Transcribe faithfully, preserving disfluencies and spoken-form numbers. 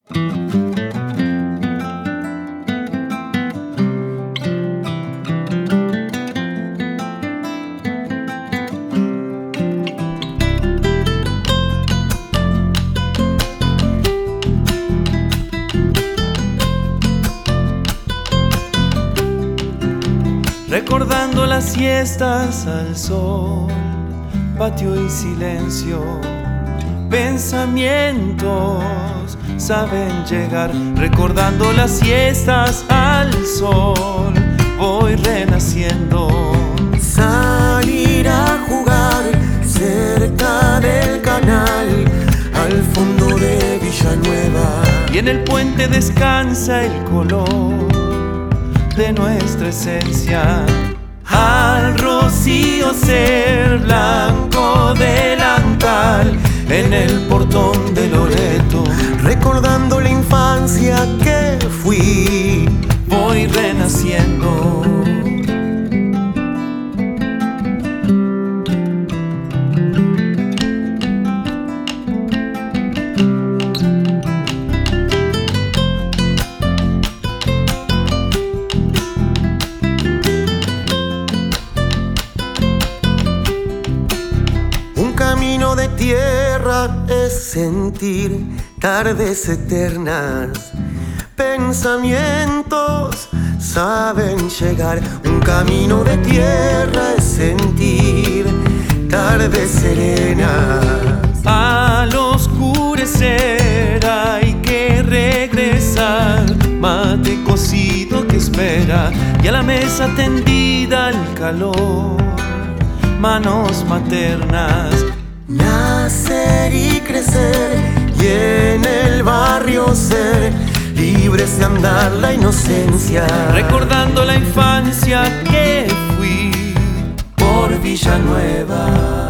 Recordando las siestas al sol, patio y silencio, pensamientos saben llegar. Recordando las siestas al sol, voy renaciendo. Salir a jugar cerca del canal, al fondo de Villanueva. Y en el puente descansa el color de nuestra esencia. Al rocío ser blanco delantal en el portón de Loreto. Recordando la infancia que fui, voy renaciendo. Camino de tierra es sentir tardes eternas. Pensamientos saben llegar. Un camino de tierra es sentir tardes serenas. Al oscurecer hay que regresar. Mate cocido que espera y a la mesa tendida el calor. Manos maternas. Nacer y crecer y en el barrio ser libres de andar la inocencia. Recordando la infancia que fui por Villanueva.